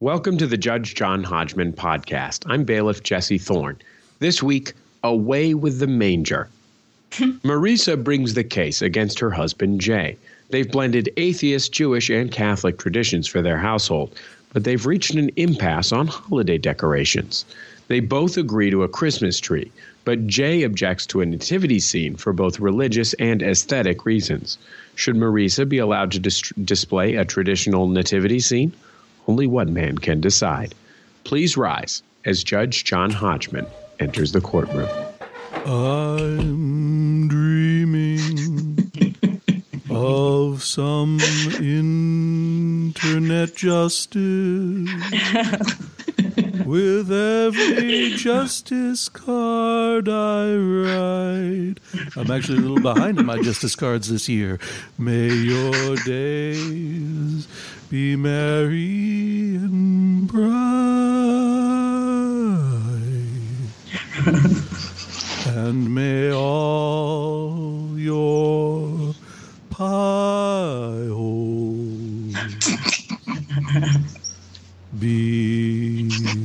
Welcome to the Judge John Hodgman podcast. I'm bailiff Jesse Thorne. This week, away with the manger. Marisa brings the case against her husband, Jay. They've blended atheist, Jewish, and Catholic traditions for their household, but they've reached an impasse on holiday decorations. They both agree to a Christmas tree, but Jay objects to a nativity scene for both religious and aesthetic reasons. Should Marisa be allowed to display a traditional nativity scene? Only one man can decide. Please rise as Judge John Hodgman enters the courtroom. I'm dreaming of some internet justice. With every justice card I write. I'm actually a little behind in my justice cards this year. May your days be merry and bright. And may all your pie holes be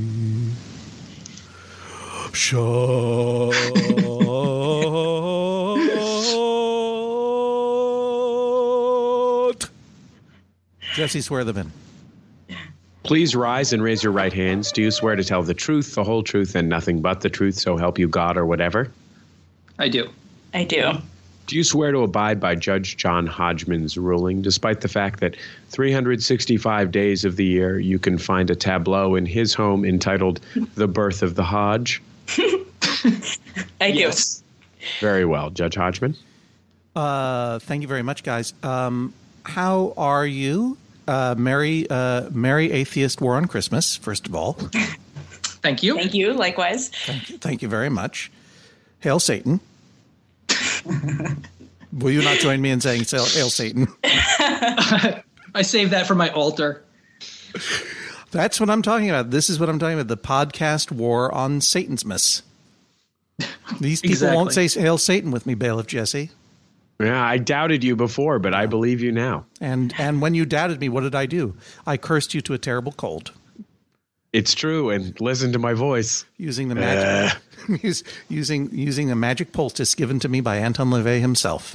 shut. Jesse, swear them in. Please rise and raise your right hands. Do you swear to tell the truth, the whole truth, and nothing but the truth, so help you God or whatever? I do. I do. Do you swear to abide by Judge John Hodgman's ruling, despite the fact that 365 days of the year you can find a tableau in his home entitled The Birth of the Hodge? I do. Yes. Very well. Judge Hodgman? Thank you very much, guys. How are you? Merry Atheist War on Christmas, first of all. Thank you. Thank you. Likewise. Thank you very much. Hail Satan. Will you not join me in saying Hail Satan? I saved that for my altar. That's what I'm talking about. This is what I'm talking about. The podcast war on Satanismus. These people won't say Hail Satan with me, Bailiff Jesse. Yeah, I doubted you before, but I believe you now. And when you doubted me, what did I do? I cursed you to a terrible cold. It's true, and listen to my voice. Using the magic using the magic poultice given to me by Anton LaVey himself.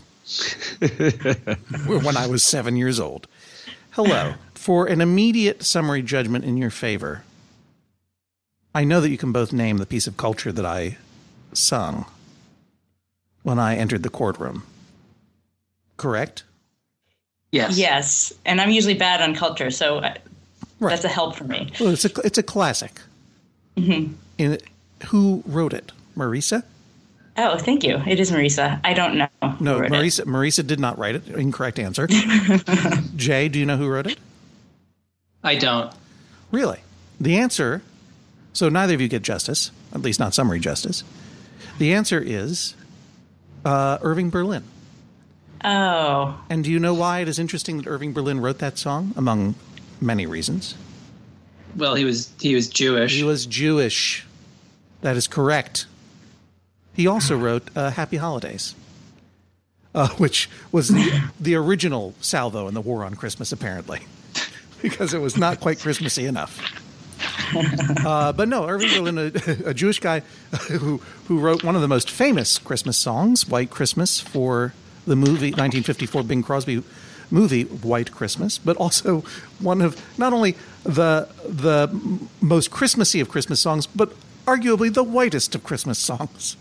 When I was 7 years old. Hello. For an immediate summary judgment in your favor, I know that you can both name the piece of culture that I sung when I entered the courtroom. Correct? Yes. Yes. And I'm usually bad on culture, so that's a help for me. Well, it's a classic. Mm-hmm. Who wrote it? Marisa? Oh, thank you. It is Marisa. I don't know. No, Marisa did not write it. Incorrect answer. Jay, do you know who wrote it? I don't. Really? The answer, so neither of you get justice, at least not summary justice. The answer is Irving Berlin. Oh. And do you know why it is interesting that Irving Berlin wrote that song, among many reasons? Well, he was Jewish. He was Jewish. That is correct. He also wrote Happy Holidays, which was the original salvo in the War on Christmas, apparently, because it was not quite Christmassy enough. But no, Irving Berlin, a Jewish guy who wrote one of the most famous Christmas songs, White Christmas, for the movie 1954 Bing Crosby movie White Christmas, but also one of not only the most Christmassy of Christmas songs, but arguably the whitest of Christmas songs.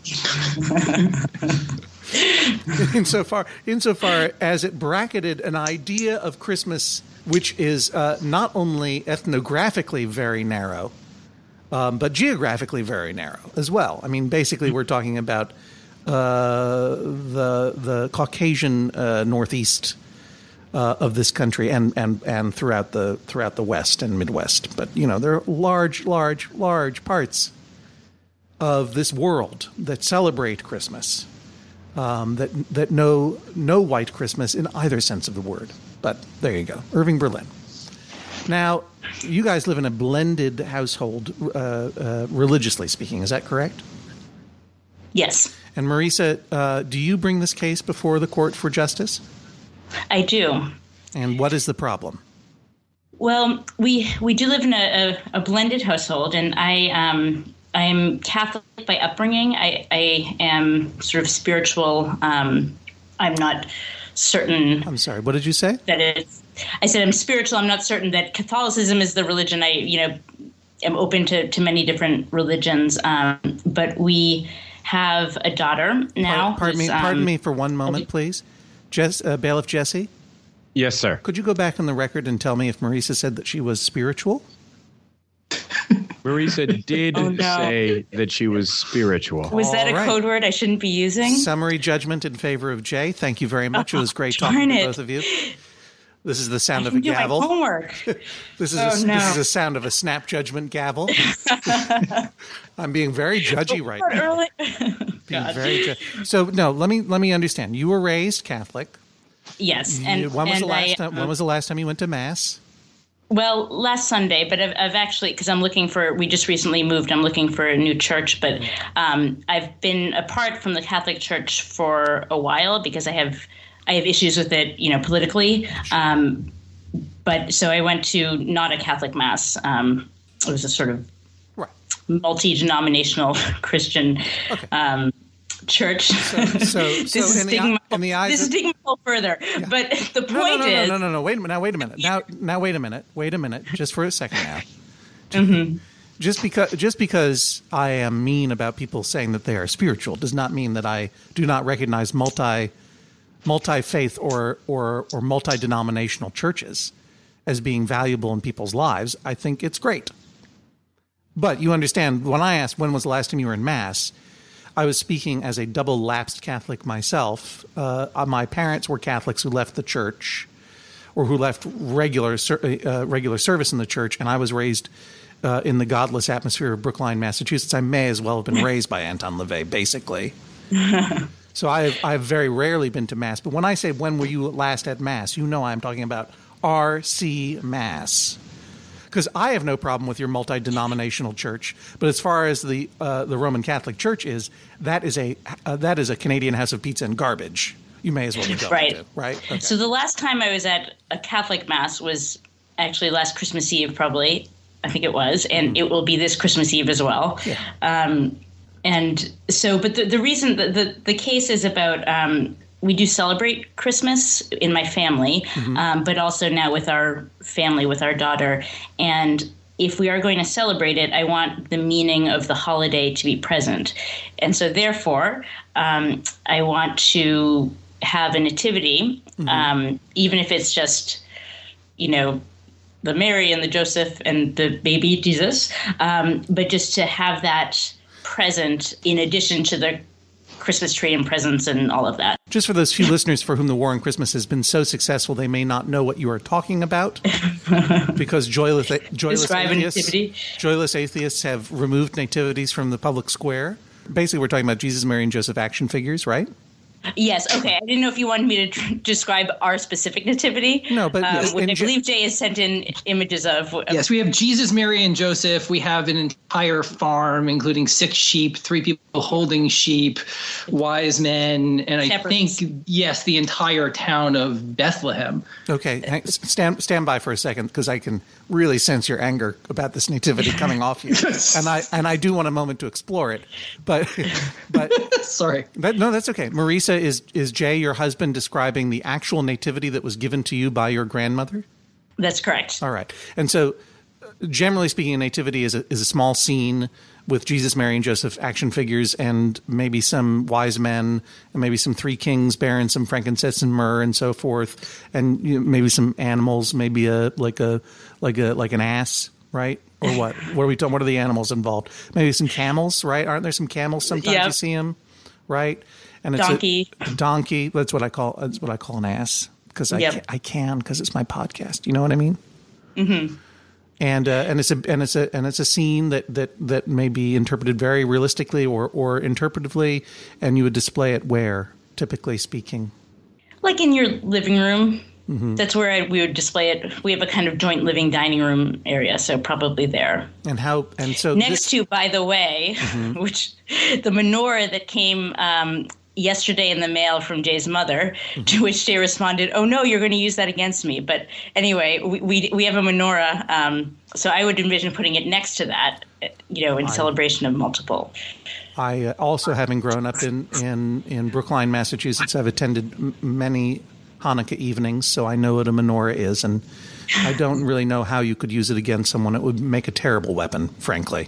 insofar as it bracketed an idea of Christmas which is not only ethnographically very narrow, but geographically very narrow as well. I mean, basically, we're talking about the Caucasian northeast of this country and throughout the West and Midwest. But you know, there are large parts of this world that celebrate Christmas, that know white Christmas in either sense of the word. But there you go, Irving Berlin. Now, you guys live in a blended household, religiously speaking. Is that correct? Yes. And Marisa, do you bring this case before the court for justice? I do. And what is the problem? Well, we do live in a blended household, and I'm Catholic by upbringing. I am sort of spiritual. I'm not certain. I'm sorry. What did you say? I said I'm spiritual. I'm not certain that Catholicism is the religion. I am open to many different religions. But we have a daughter now. Pardon me for one moment, please. Bailiff Jesse? Yes, sir. Could you go back on the record and tell me if Marisa said that she was spiritual? Marisa did say that she was spiritual. Was that a code word I shouldn't be using? Summary judgment in favor of Jay. Thank you very much. It was great talking to both of you. This is the sound of a gavel. My homework. This is a sound of a snap judgment gavel. I'm being very judgy right now. So no, let me understand. You were raised Catholic. Yes, when was the last time you went to Mass? Well, last Sunday, but I've actually, because we just recently moved, I'm looking for a new church, but I've been apart from the Catholic Church for a while because I have issues with it, politically. But so I went to not a Catholic Mass. It was a sort of multi-denominational Christian church. This is digging a little further. Yeah. But the point is... No. Wait a minute. Now, wait a minute. Just for a second now. Mm-hmm. Just because I am mean about people saying that they are spiritual does not mean that I do not recognize multi-faith or multi-denominational churches as being valuable in people's lives. I think it's great. But you understand, when I asked when was the last time you were in Mass, I was speaking as a double-lapsed Catholic myself. My parents were Catholics who left the church or who left regular service in the church, and I was raised in the godless atmosphere of Brookline, Massachusetts. I may as well have been raised by Anton LaVey, basically. So I've very rarely been to Mass. But when I say when were you last at Mass, I'm talking about RC Mass. Because I have no problem with your multi-denominational church, but as far as the Roman Catholic Church is, that is a Canadian House of Pizza and garbage. You may as well be going to, right? Okay. So the last time I was at a Catholic Mass was actually last Christmas Eve, probably. I think it was, and it will be this Christmas Eve as well. Yeah. And so, but the reason the case is about. We do celebrate Christmas in my family, but also now with our family, with our daughter. And if we are going to celebrate it, I want the meaning of the holiday to be present. And so therefore, I want to have a nativity, even if it's just, the Mary and the Joseph and the baby Jesus, but just to have that present in addition to the Christmas tree and presents and all of that. Just for those few listeners for whom the War on Christmas has been so successful, they may not know what you are talking about because joyless atheists have removed nativities from the public square. Basically, we're talking about Jesus, Mary, and Joseph action figures, right? Yes. Okay. I didn't know if you wanted me to describe our specific nativity. No, but yes. I believe Jay has sent in images of. Yes, we have Jesus, Mary, and Joseph. We have an entire farm, including 6 sheep, 3 people holding sheep, wise men, and Shepherds. I think, yes, the entire town of Bethlehem. Okay. Stand by for a second because I can really sense your anger about this nativity coming off you. And I do want a moment to explore it. But sorry. No, that's okay. Marisa, is Jay, your husband, describing the actual nativity that was given to you by your grandmother? That's correct. All right. And so generally speaking, a nativity is a small scene with Jesus, Mary, and Joseph action figures and maybe some wise men and maybe some 3 kings bearing some frankincense and myrrh and so forth, and maybe some animals, maybe like an ass, right? Or what? What are we talking? What are the animals involved? Maybe some camels, right? Aren't there some camels sometimes? Yep. You see them, right? And it's a donkey. That's what I call an ass because I can because it's my podcast. You know what I mean? Mm-hmm. And it's a scene that may be interpreted very realistically or interpretively, and you would display it where, typically speaking, like in your living room. Mm-hmm. That's where we would display it. We have a kind of joint living dining room area, so probably there. And next to, by the way, which the menorah that came, yesterday in the mail from Jay's mother, to which Jay responded, "Oh no, you're going to use that against me." But anyway, we have a menorah, so I would envision putting it next to that, in celebration of multiple. I also, having grown up in Brookline, Massachusetts, I've attended many Hanukkah evenings, so I know what a menorah is, and I don't really know how you could use it against someone. It would make a terrible weapon, frankly.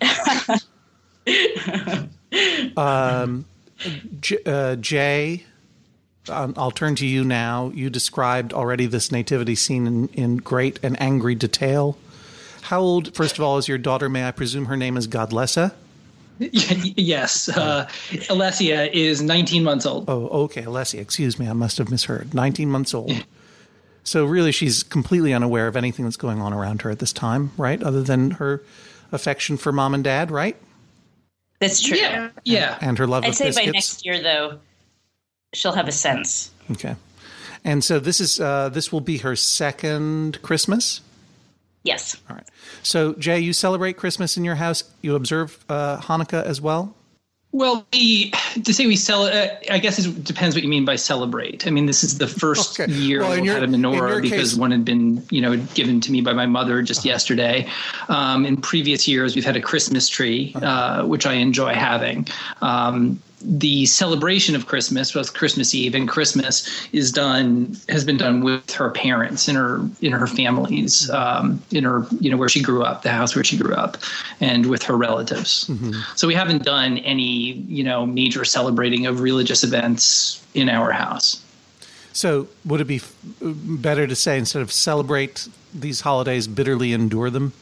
Jay, I'll turn to you now. You described already this nativity scene in great and angry detail. How old, first of all, is your daughter? May I presume her name is Godlessa? Yes. Alessia is 19 months old. Oh, okay. Alessia, excuse me. I must have misheard. 19 months old. So really she's completely unaware of anything that's going on around her at this time, right? Other than her affection for mom and dad, right? That's true. Yeah. And her love of biscuits. I'd say by next year, though, she'll have a sense. Okay. And so this will be her second Christmas? Yes. All right. So, Jay, you celebrate Christmas in your house. You observe Hanukkah as well? Well, to say we celebrate, I guess it depends what you mean by celebrate. I mean, this is the first year we've had a menorah because one had been, given to me by my mother just yesterday. In previous years, we've had a Christmas tree, which I enjoy having. The celebration of Christmas, both Christmas Eve and Christmas, has been done with her parents in her families, in her where she grew up, the house where she grew up, and with her relatives. Mm-hmm. So we haven't done any major celebrating of religious events in our house. So would it be better to say, instead of celebrate these holidays, bitterly endure them?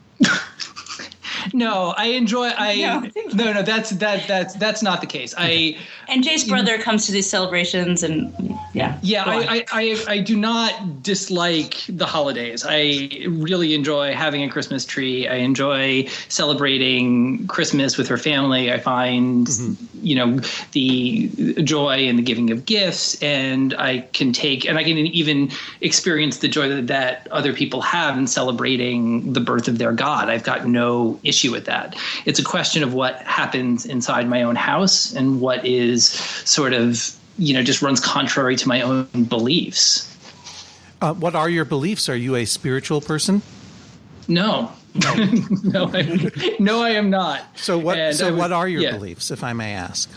No, I enjoy. No. That's not the case. And Jay's brother comes to these celebrations, and yeah. I do not dislike the holidays. I really enjoy having a Christmas tree. I enjoy celebrating Christmas with her family. I find the joy in the giving of gifts, and I can even experience the joy that other people have in celebrating the birth of their God. I've got no issue with that. It's a question of what happens inside my own house and what is sort of, just runs contrary to my own beliefs. What are your beliefs? Are you a spiritual person? No. No, I am not. So what are your beliefs, if I may ask?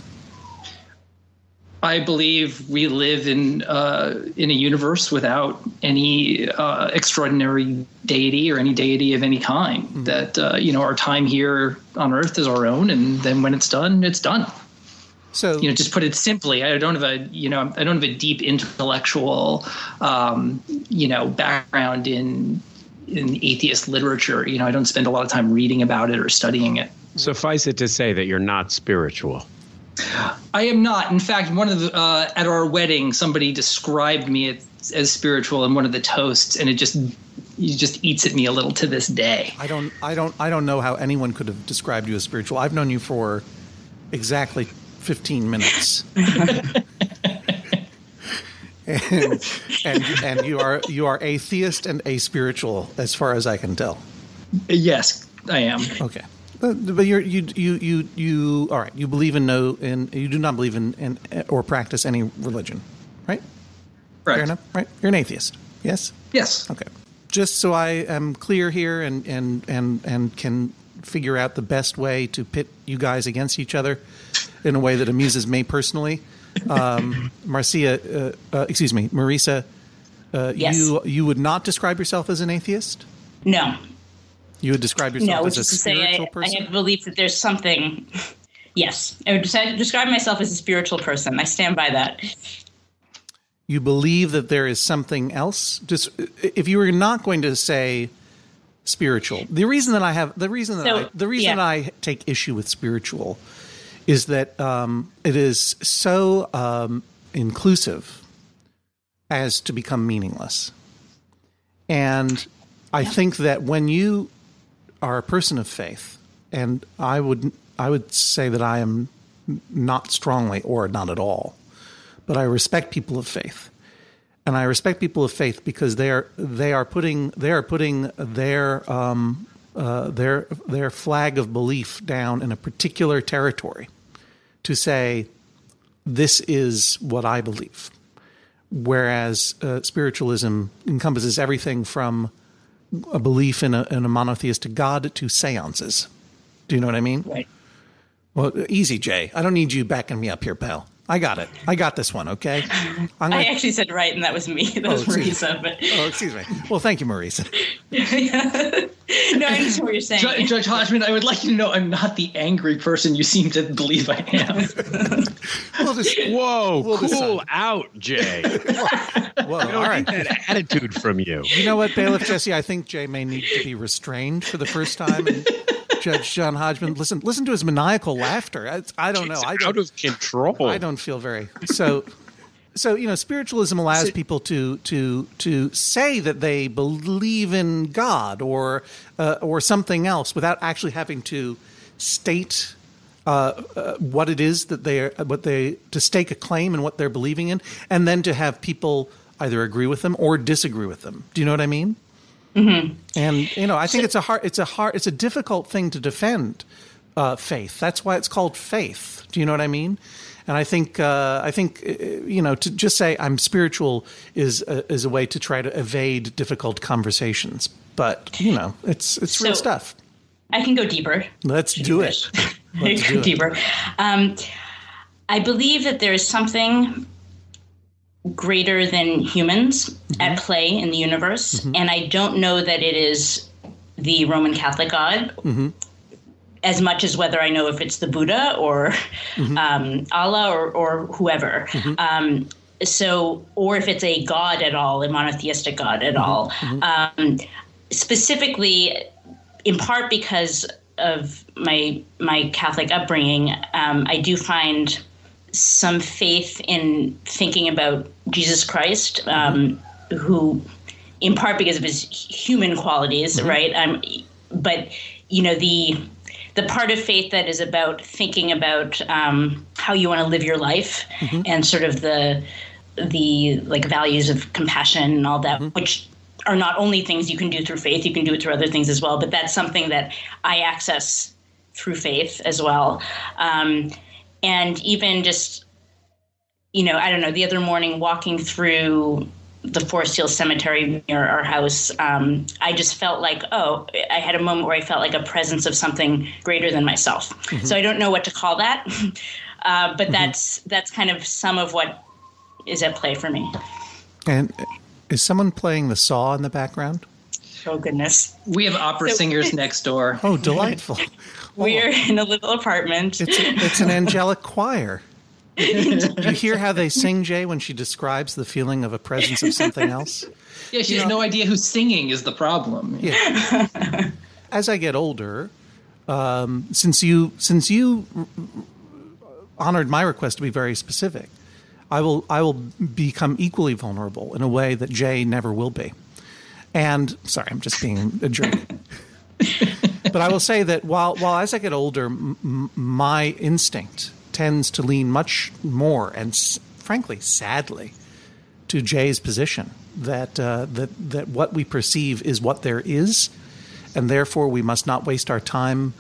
I believe we live in a universe without any extraordinary deity or any deity of any kind. Mm-hmm. That our time here on Earth is our own, and then when it's done, it's done. So just put it simply, I don't have a deep intellectual background in atheist literature. I don't spend a lot of time reading about it or studying it. Suffice it to say that you're not spiritual. I am not. In fact, one of the at our wedding, somebody described me as spiritual in one of the toasts, and it just eats at me a little to this day. I don't know how anyone could have described you as spiritual. I've known you for exactly 15 minutes. and you are atheist and aspiritual, as far as I can tell. Yes, I am. Okay. But you all right. You believe you do not believe in or practice any religion, right? Correct. Fair enough, right? You're an atheist, yes? Yes. Okay. Just so I am clear here and can figure out the best way to pit you guys against each other in a way that amuses me personally. Marissa, yes. you would not describe yourself as an atheist? No. You would describe yourself as a spiritual person? I have belief that there's something. Yes. I would describe myself as a spiritual person. I stand by that. You believe that there is something else? Just if you were not going to say spiritual, the reason that I take issue with spiritual is that it is so inclusive as to become meaningless. And I think that when you are a person of faith, and I would say that I am not strongly or not at all, but I respect people of faith, and I respect people of faith because they are putting their flag of belief down in a particular territory to say this is what I believe. Whereas spiritualism encompasses everything from a belief in a monotheistic God to seances. Do you know what I mean? Right. Well, easy, Jay. I don't need you backing me up here, pal. I got it. I got this one, okay? I actually said right, and that was me. That was Marisa. But... Oh, excuse me. Well, thank you, Marisa. No, I understand what you're saying. Judge Hodgman, I would like you to know I'm not the angry person you seem to believe I am. Cool out, Jay. Whoa, I don't all right. need that attitude from you. You know what, Bailiff Jesse? I think Jay may need to be restrained for the first time. And Judge John Hodgman, listen to his maniacal laughter. I don't know. It's out of control. I don't feel very so. Spiritualism allows people to say that they believe in God or something else without actually having to state what it is that to stake a claim and what they're believing in, and then to have people either agree with them or disagree with them. Do you know what I mean? Mm-hmm. And I think it's a difficult thing to defend faith. That's why it's called faith. Do you know what I mean? And I think to just say I'm spiritual is a way to try to evade difficult conversations. But it's real stuff. I can go deeper. Let's do it. Let's go deeper. I believe that there is something greater than humans at play in the universe, and I don't know that it is the Roman Catholic God. As much as whether I know if it's the Buddha or Allah or whoever. Or if it's a God at all, a monotheistic God at all. Specifically, in part because of my Catholic upbringing, I do find some faith in thinking about Jesus Christ, who, in part because of his human qualities, right? But the part of faith that is about thinking about how you want to live your life and sort of the like values of compassion and all that, which are not only things you can do through faith, you can do it through other things as well. But that's something that I access through faith as well. And even just, I don't know, the other morning walking through the Forest Hill Cemetery near our house, I just felt like, I had a moment where I felt like a presence of something greater than myself. So I don't know what to call that, but that's kind of some of what is at play for me. And is someone playing the saw in the background? Oh, goodness. We have opera singers next door. Oh, delightful. We're in a little apartment. It's an angelic choir. Do you hear how they sing, Jay, when she describes the feeling of a presence of something else? Yeah, she has no idea who's singing is the problem. Yeah. As I get older, since you honored my request to be very specific, I will become equally vulnerable in a way that Jay never will be. And sorry, I'm just being a jerk. But I will say that while as I get older, my instinct tends to lean much more and, frankly, sadly, to Jay's position that what we perceive is what there is, and therefore we must not waste our time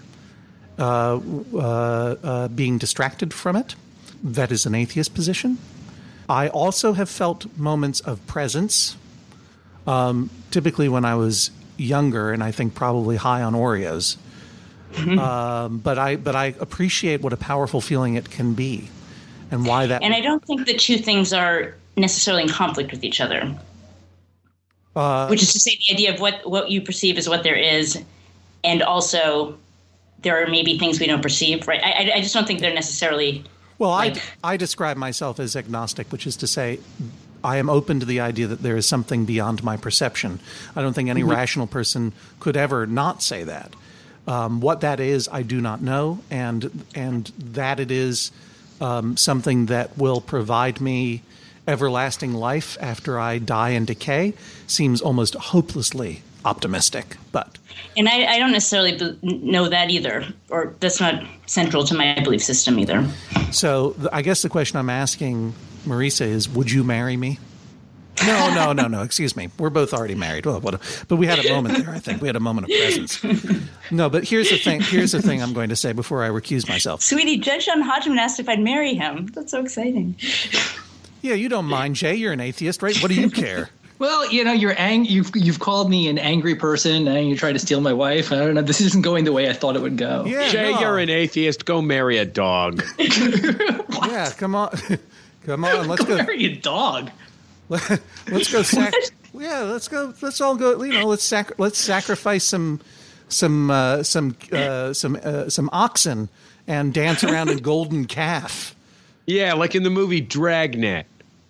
being distracted from it. That is an atheist position. I also have felt moments of presence, typically when I was younger, and I think probably high on Oreos. But I appreciate what a powerful feeling it can be, and why that. And I don't think the two things are necessarily in conflict with each other. Which is to say, the idea of what you perceive as what there is, and also there are maybe things we don't perceive. Right? I just don't think they're necessarily. Well, I describe myself as agnostic, which is to say, I am open to the idea that there is something beyond my perception. I don't think any rational person could ever not say that. What that is, I do not know, and that it is something that will provide me everlasting life after I die and decay seems almost hopelessly optimistic. And I don't necessarily know that either, or that's not central to my belief system either. So I guess the question I'm asking, Marisa, is would you marry me? No. Excuse me. We're both already married. Well, but we had a moment there, I think. We had a moment of presence. No, but here's the thing I'm going to say before I recuse myself. Sweetie, Judge John Hodgman asked if I'd marry him. That's so exciting. Yeah, you don't mind, Jay. You're an atheist, right? What do you care? Well, you've called me an angry person, and you try to steal my wife. I don't know. This isn't going the way I thought it would go. Yeah, Jay, you're an atheist. Go marry a dog. Yeah, come on. Come on, let's go. Marry a dog. Let's go. Let's go. Let's all go. Let's sacrifice some oxen and dance around a golden calf. Yeah, like in the movie Dragnet.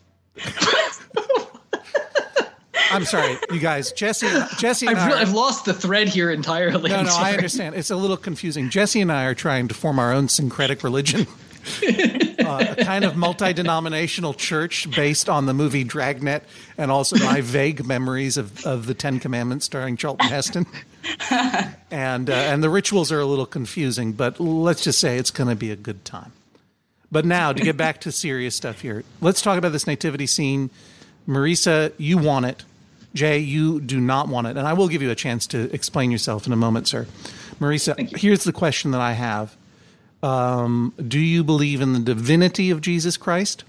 I'm sorry, you guys. Jesse and I've lost the thread here entirely. No, I understand. It's a little confusing. Jesse and I are trying to form our own syncretic religion, a kind of multi-denominational church based on the movie Dragnet, and also my vague memories of the Ten Commandments starring Charlton Heston. And the rituals are a little confusing, but let's just say it's going to be a good time. But now, to get back to serious stuff here, let's talk about this nativity scene. Marisa, you want it. Jay, you do not want it. And I will give you a chance to explain yourself in a moment, sir. Marisa, here's the question that I have. Do you believe in the divinity of Jesus Christ?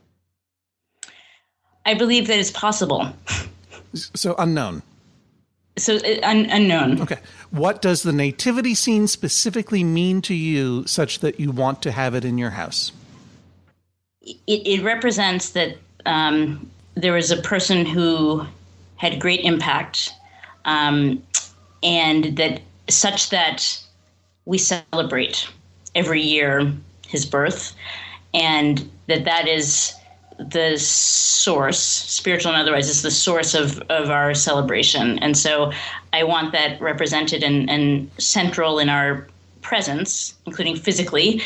I believe that it's possible. So unknown. So unknown. Okay. What does the nativity scene specifically mean to you such that you want to have it in your house? It represents that there was a person who had great impact, and that such that we celebrate every year his birth, and that is the source, spiritual and otherwise, is the source of our celebration. And so I want that represented and central in our presence, including physically,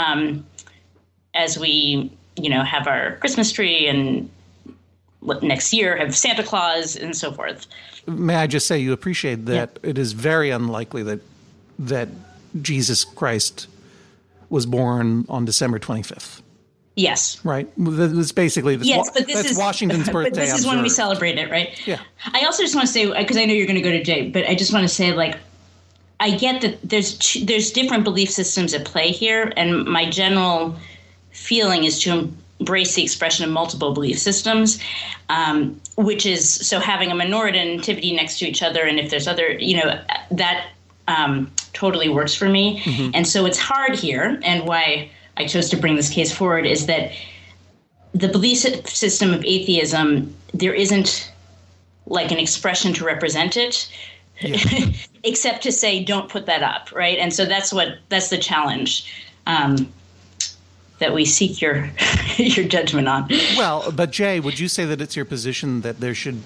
as we, have our Christmas tree and next year have Santa Claus and so forth. May I just say you appreciate that It is very unlikely that Jesus Christ was born on December 25th. Yes. Right. That's basically that's Washington's birthday. But this is when we celebrate it, right? Yeah. I also just want to say, because I know you're going to go to Jay, but I just want to say, I get that there's different belief systems at play here, and my general feeling is to embrace the expression of multiple belief systems, which is so having a menorah and nativity next to each other, and if there's other, that totally works for me. Mm-hmm. And so it's hard here, and why I chose to bring this case forward is that the belief system of atheism, there isn't like an expression to represent it, except to say, don't put that up, right? And so that's the challenge that we seek your judgment on. Well, but Jay, would you say that it's your position that there should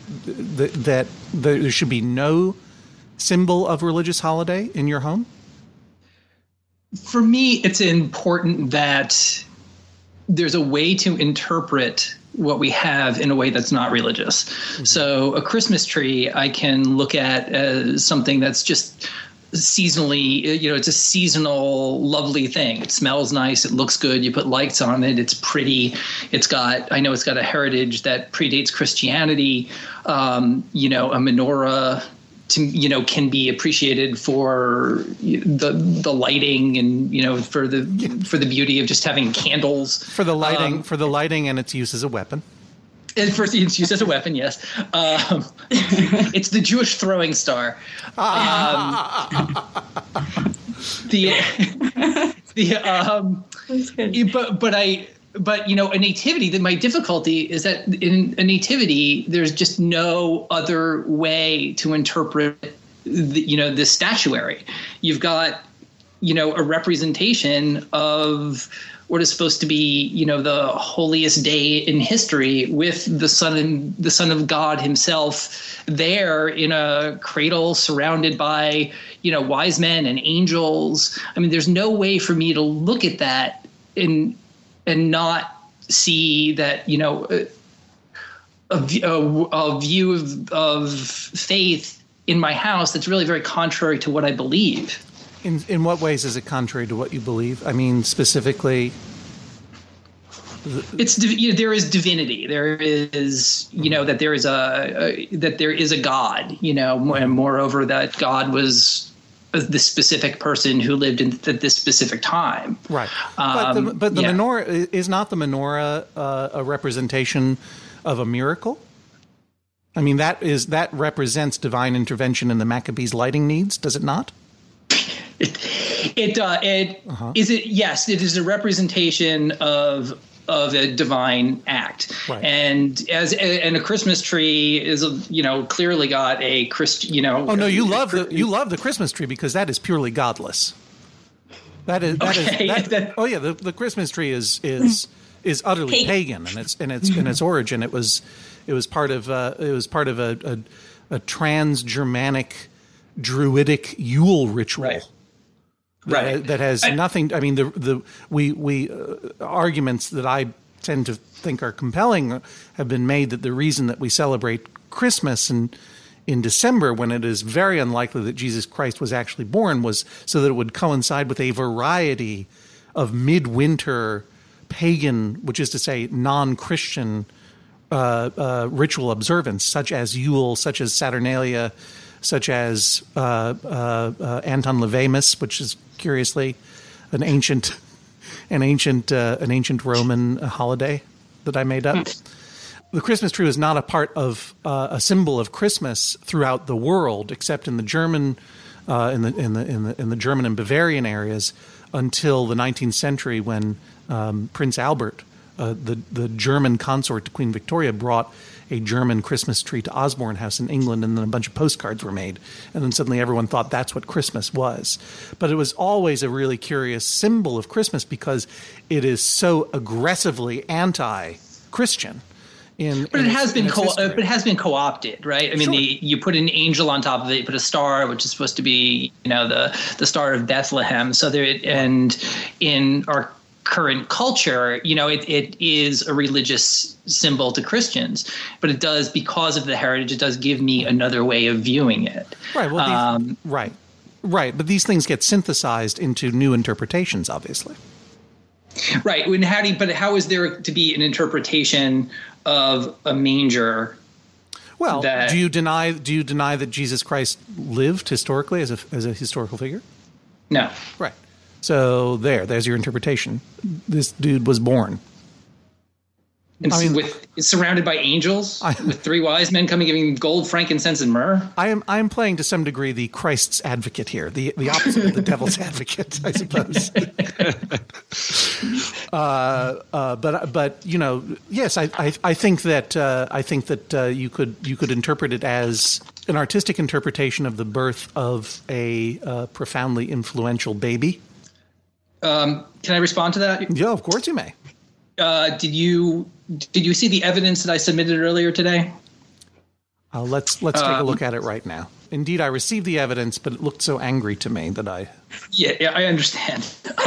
be no symbol of religious holiday in your home? For me, it's important that there's a way to interpret what we have in a way that's not religious. Mm-hmm. So a Christmas tree I can look at as something that's just seasonally, it's a seasonal, lovely thing. It smells nice. It looks good. You put lights on it. It's pretty. I know it's got a heritage that predates Christianity. A menorah can be appreciated for the lighting and, for the beauty of just having candles. For the lighting and its use as a weapon. And for its use as a weapon, yes. It's the Jewish throwing star. But a nativity, that my difficulty is that in a nativity, there's just no other way to interpret this statuary. You've got, a representation of what is supposed to be, the holiest day in history, with the Son of God himself there in a cradle surrounded by, wise men and angels. I mean, there's no way for me to look at that and not see that, a view of faith in my house that's really very contrary to what I believe. In what ways is it contrary to what you believe? I mean, specifically. there is divinity. There is, that there is a God, and moreover that God was the specific person who lived at this specific time. Right. But the menorah, is not the menorah a representation of a miracle? I mean, that represents divine intervention in the Maccabees' lighting needs, does it not? Yes, it is a representation of a divine act, right. And a Christmas tree is clearly got a Christian. Oh no, you love the Christmas tree because that is purely godless. The Christmas tree is utterly pagan in its origin. It was part of a trans-Germanic Druidic Yule ritual. Right. That has nothing. I mean, the arguments that I tend to think are compelling have been made that the reason that we celebrate Christmas in December, when it is very unlikely that Jesus Christ was actually born, was so that it would coincide with a variety of midwinter pagan, which is to say non-Christian ritual observance, such as Yule, such as Saturnalia, such as Anton Levamus, which is curiously an ancient Roman holiday that I made up. The Christmas tree was not a part of a symbol of Christmas throughout the world, except in the German, in the German and Bavarian areas, until the 19th century, when Prince Albert, the German consort to Queen Victoria, brought a German Christmas tree to Osborne House in England, and then a bunch of postcards were made. And then suddenly everyone thought that's what Christmas was. But it was always a really curious symbol of Christmas because it is so aggressively anti-Christian. But it has been co-opted, right? I mean, Sure. You put an angel on top of it, you put a star, which is supposed to be, the Star of Bethlehem. So and in our current culture, it is a religious symbol to Christians, but it does, because of the heritage, it does give me another way of viewing it. Right. Well, right. But these things get synthesized into new interpretations, obviously. Right. How is there to be an interpretation of a manger? Well, do you deny that Jesus Christ lived historically as a historical figure? No. Right. So there's your interpretation. This dude was born. And surrounded by angels, with three wise men coming giving gold, frankincense, and myrrh. I am playing to some degree the Christ's advocate here, the opposite of the devil's advocate, I suppose. But yes, I think that you could interpret it as an artistic interpretation of the birth of a profoundly influential baby. Can I respond to that? Yeah, of course you may. Did you see the evidence that I submitted earlier today? Let's take a look at it right now. Indeed, I received the evidence, but it looked so angry to me that I... Yeah, I understand.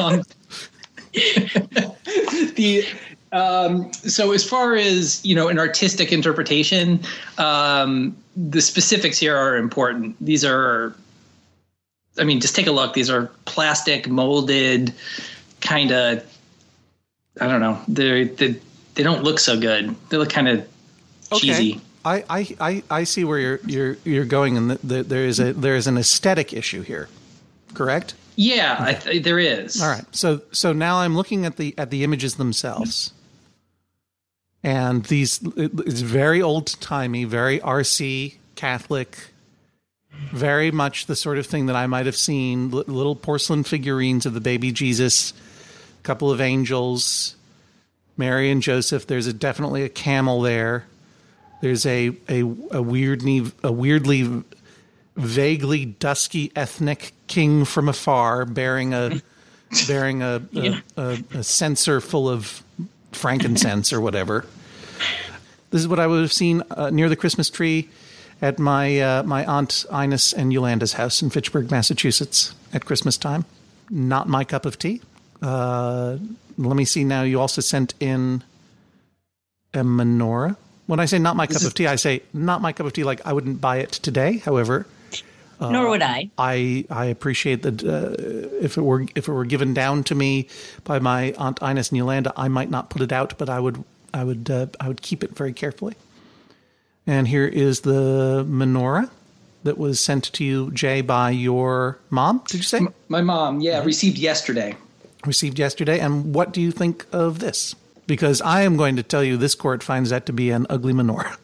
So as far as, an artistic interpretation, the specifics here are important. These are... just take a look. These are plastic, molded, kind of, I don't know. They don't look so good. They look kind of cheesy. I see where you're going, and there is an aesthetic issue here, correct? Yeah, there is. All right. So now I'm looking at the images themselves, and it's very old timey, very RC Catholic. Very much the sort of thing that I might have seen, little porcelain figurines of the baby Jesus, a couple of angels, Mary and Joseph. There's definitely a camel there. There's a weirdly, vaguely dusky ethnic king from afar bearing a censer full of frankincense or whatever. This is what I would have seen near the Christmas tree at my Aunt Ines and Yolanda's house in Fitchburg, Massachusetts at Christmas time. Not my cup of tea. Let me see now. You also sent in a menorah. When I say not my cup of tea, I say not my cup of tea like I wouldn't buy it today. However, Nor would I. I appreciate that if it were given down to me by my Aunt Ines and Yolanda, I might not put it out, but I would keep it very carefully. And here is the menorah that was sent to you, Jay, by your mom. Did you say? My mom, received yesterday. Received yesterday. And what do you think of this? Because I am going to tell you, this court finds that to be an ugly menorah.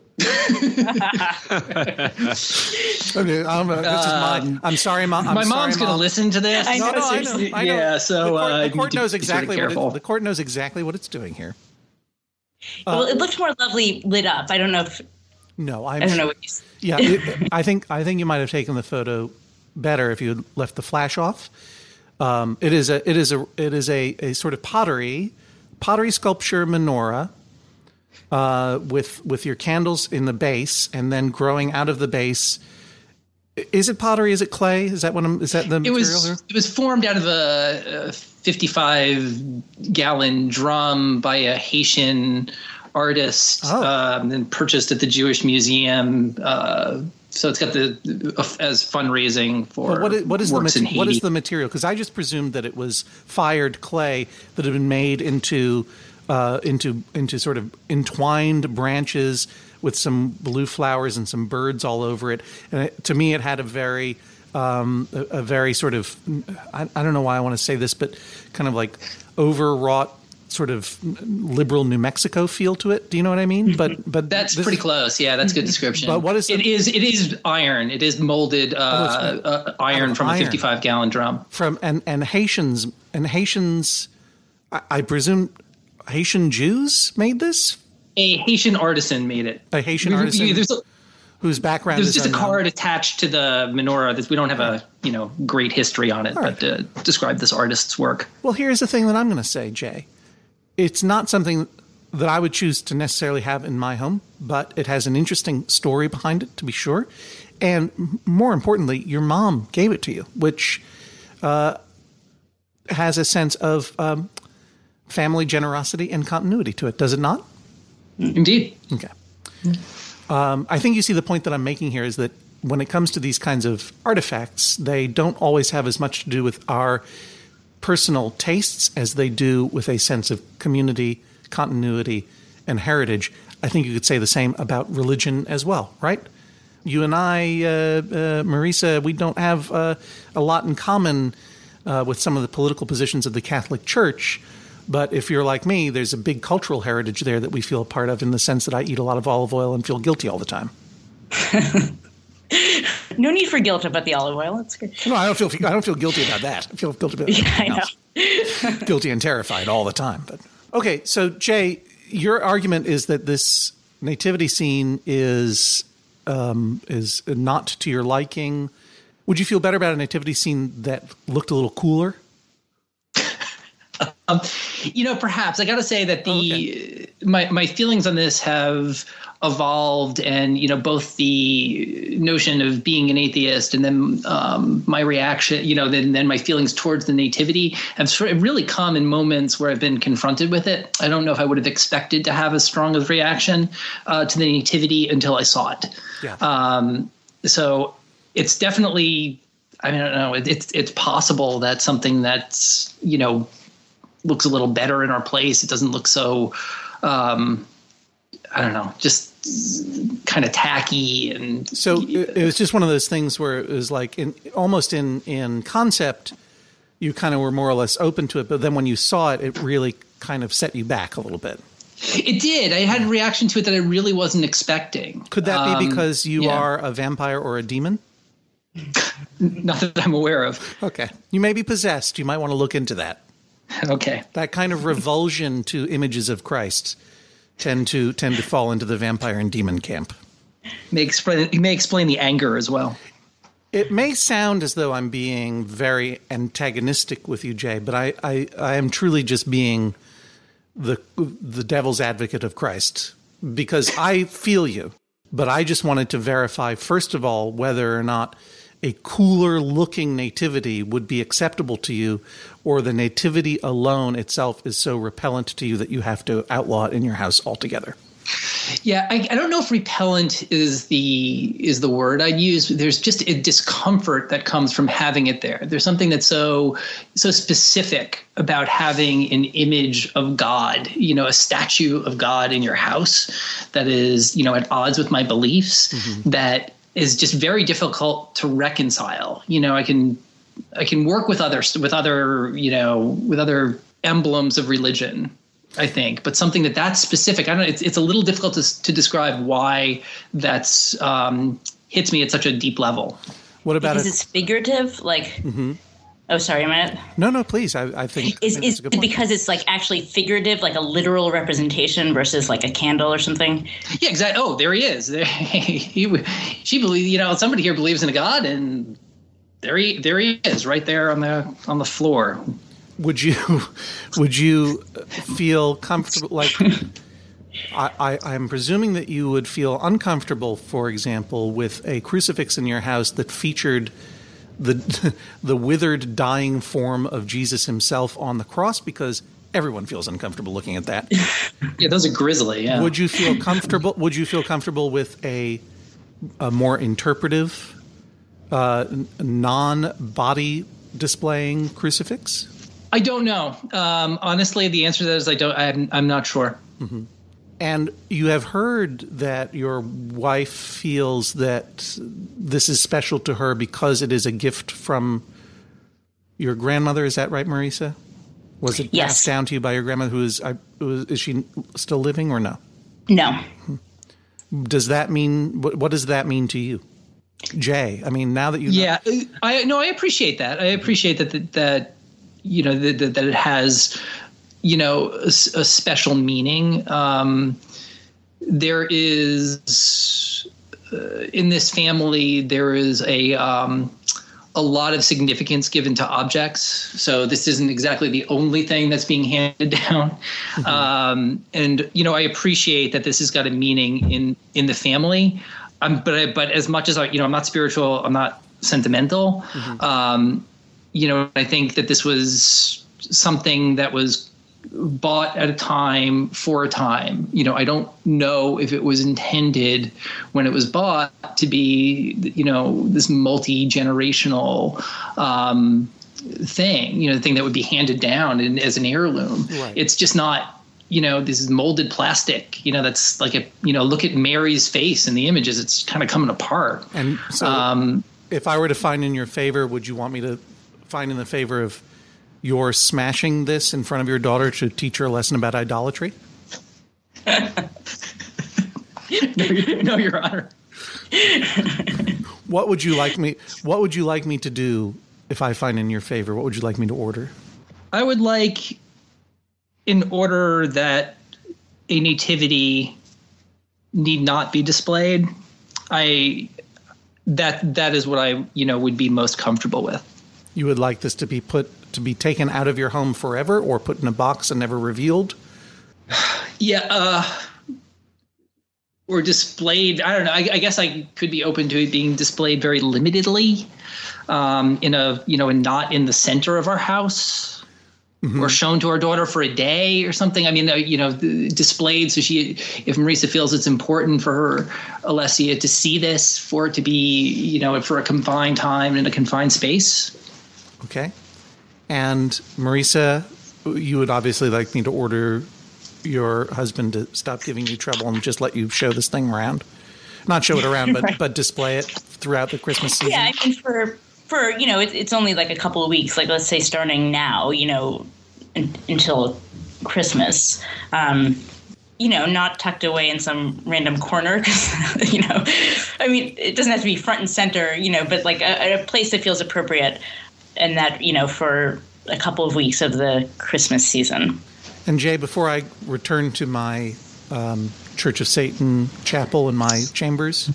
I'm sorry, Mom. My mom's going to listen to this. I know. Yeah, so the court knows exactly the court knows exactly what it's doing here. Well, it looked more lovely lit up. I don't know if. No, I don't know what you said. Yeah, I think you might have taken the photo better if you had left the flash off. It is a sort of pottery sculpture menorah. With your candles in the base, and then growing out of the base. Is it pottery? Is it clay? Is that the material here? It was formed out of a 55-gallon drum by a Haitian artist, and purchased at the Jewish Museum. So it's got as fundraising for what is works in Haiti. What is the material? Because I just presumed that it was fired clay that had been made into sort of entwined branches with some blue flowers and some birds all over it. And to me, it had a very sort of, I don't know why I want to say this, but kind of like overwrought sort of liberal New Mexico feel to it. Do you know what I mean? But that's pretty close. Yeah, that's a good description. But what is it is iron. It is molded iron from a 55-gallon drum. And Haitians, I presume Haitian Jews made this? A Haitian artisan made it. A Haitian artisan whose background there's is just a card attached to the menorah that we don't have a great history on it, right. But to describe this artist's work. Well, here's the thing that I'm going to say, Jay. It's not something that I would choose to necessarily have in my home, but it has an interesting story behind it, to be sure. And more importantly, your mom gave it to you, which has a sense of family generosity and continuity to it, does it not? Indeed. Okay. I think you see the point that I'm making here is that when it comes to these kinds of artifacts, they don't always have as much to do with our personal tastes as they do with a sense of community, continuity, and heritage. I think you could say the same about religion as well, right? You and I, Marisa, we don't have a lot in common with some of the political positions of the Catholic Church. But if you're like me, there's a big cultural heritage there that we feel a part of in the sense that I eat a lot of olive oil and feel guilty all the time. No need for guilt about the olive oil. It's good. No, I don't feel guilty about that. I feel guilty about everything else. Guilty and terrified all the time. But okay, so Jay, your argument is that this nativity scene is not to your liking. Would you feel better about a nativity scene that looked a little cooler? Perhaps. I got to say that my feelings on this have evolved, and both the notion of being an atheist and then my reaction, then my feelings towards the nativity have sort of really come in moments where I've been confronted with it. I don't know if I would have expected to have as strong of a reaction to the nativity until I saw it. Yeah. So it's definitely, I don't know, it's possible that something that's, looks a little better in our place. It doesn't look so, I don't know, just kind of tacky. And so it was just one of those things where it was like almost in concept, you kind of were more or less open to it. But then when you saw it, it really kind of set you back a little bit. It did. I had a reaction to it that I really wasn't expecting. Could that be because you are a vampire or a demon? Not that I'm aware of. Okay. You may be possessed. You might want to look into that. Okay. That kind of revulsion to images of Christ tend to fall into the vampire and demon camp. It may explain the anger as well. It may sound as though I'm being very antagonistic with you, Jay, but I am truly just being the devil's advocate of Christ, because I feel you, but I just wanted to verify, first of all, whether or not a cooler looking nativity would be acceptable to you, or the nativity alone itself is so repellent to you that you have to outlaw it in your house altogether. Yeah, I don't know if repellent is the word I'd use. There's just a discomfort that comes from having it there. There's something that's so specific about having an image of God, a statue of God in your house that is, at odds with my beliefs, that is just very difficult to reconcile. I can work with other emblems of religion, I think, but something that's specific. I don't know. It's a little difficult to describe why that's hits me at such a deep level. What about because it's figurative? Like, oh, sorry, am I? No, please. I think is it because it's like actually figurative, like a literal representation versus like a candle or something? Yeah, exactly. Oh, there he is. She believes. Somebody here believes in a God, and there he is, right there on the floor. Would you feel comfortable? Like, I'm presuming that you would feel uncomfortable, for example, with a crucifix in your house that featured the withered, dying form of Jesus himself on the cross, because everyone feels uncomfortable looking at that. Yeah, those are grisly. Yeah. Would you feel comfortable? Would you feel comfortable with a more interpretive, non-body displaying crucifix? I don't know. Honestly, the answer to that is I'm not sure. Mm-hmm. And you have heard that your wife feels that this is special to her because it is a gift from your grandmother. Is that right, Marisa? Was it passed down to you by your grandmother? Is she still living or no? No. Does that mean, what does that mean to you? Jay, I mean, now that you know. I appreciate that. I appreciate that it has, a special meaning. There is, in this family, there is a lot of significance given to objects. So this isn't exactly the only thing that's being handed down. Mm-hmm. And I appreciate that this has got a meaning in the family. But as much as I'm not spiritual, I'm not sentimental. Mm-hmm. I think that this was something that was bought at a time for a time. I don't know if it was intended when it was bought to be, this multi-generational thing, the thing that would be handed down as an heirloom. Right. It's just not, this is molded plastic, that's like look at Mary's face in the images. It's kind of coming apart. And so if I were to find in your favor, would you want me to find in the favor of your smashing this in front of your daughter to teach her a lesson about idolatry? No, Your Honor. What would you like me to do if I find in your favor? What would you like me to order? I would like in order that a nativity need not be displayed. That is what I would be most comfortable with. You would like this to be taken out of your home forever, or put in a box and never revealed? Yeah, or displayed. I don't know. I guess I could be open to it being displayed very limitedly, and not in the center of our house, mm-hmm. or shown to our daughter for a day or something. I mean, displayed so if Marisa feels it's important for her, Alessia, to see this, for it to be, for a confined time in a confined space. Okay. And Marisa, you would obviously like me to order your husband to stop giving you trouble and just let you show this thing around. Not show it around, but, right. but display it throughout the Christmas season. Yeah, I mean, for it's only like a couple of weeks, like let's say starting now, until Christmas. Not tucked away in some random corner, I mean, it doesn't have to be front and center, but like a place that feels appropriate. And that, for a couple of weeks of the Christmas season. And Jay, before I return to my Church of Satan chapel in my chambers,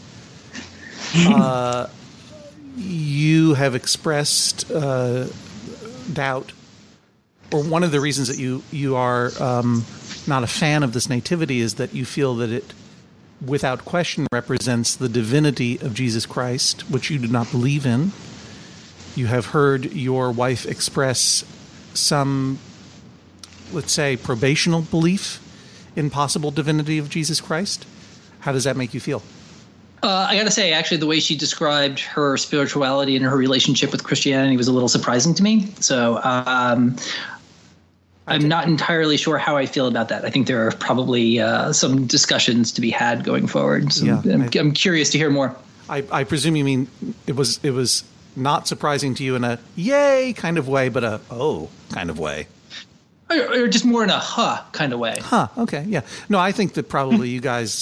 you have expressed doubt, or one of the reasons that you are not a fan of this nativity is that you feel that it, without question, represents the divinity of Jesus Christ, which you do not believe in. You have heard your wife express some, let's say, probational belief impossible divinity of Jesus Christ? How does that make you feel? I got to say, actually, the way she described her spirituality and her relationship with Christianity was a little surprising to me. So I'm not entirely sure how I feel about that. I think there are probably some discussions to be had going forward. So yeah, I'm curious to hear more. I presume you mean it was not surprising to you in a yay kind of way, but a oh kind of way. Or just more in a huh kind of way. Huh. Okay. Yeah. No, I think that probably you guys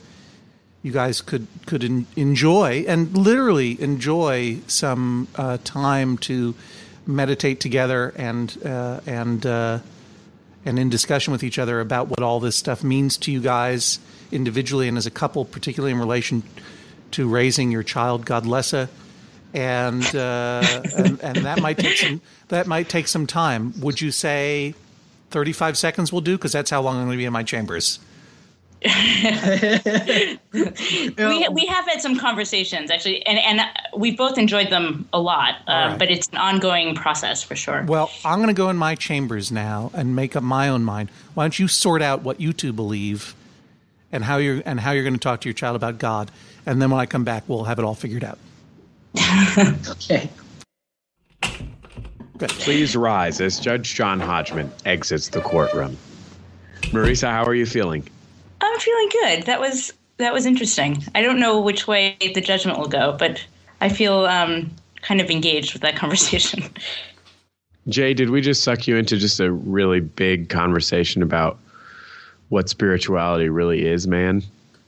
could enjoy and literally enjoy some time to meditate together and in discussion with each other about what all this stuff means to you guys individually and as a couple, particularly in relation to raising your child, Godlessa. And that might take some time. Would you say 35 seconds will do? Because that's how long I'm going to be in my chambers. We have had some conversations actually, and we both enjoyed them a lot. Right. But it's an ongoing process for sure. Well, I'm going to go in my chambers now and make up my own mind. Why don't you sort out what you two believe, and how you're going to talk to your child about God, and then when I come back, we'll have it all figured out. Okay. Good. Please rise as Judge John Hodgman exits the courtroom. Marisa, how are you feeling? I'm feeling good. That was interesting. I don't know which way the judgment will go, but I feel kind of engaged with that conversation. Jay, did we just suck you into just a really big conversation about what spirituality really is, man?